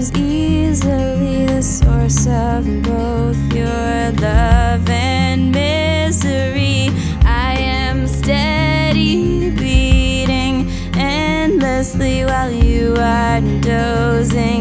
lose easily the source of both your love and misery. I am steady beating endlessly while you are dozing.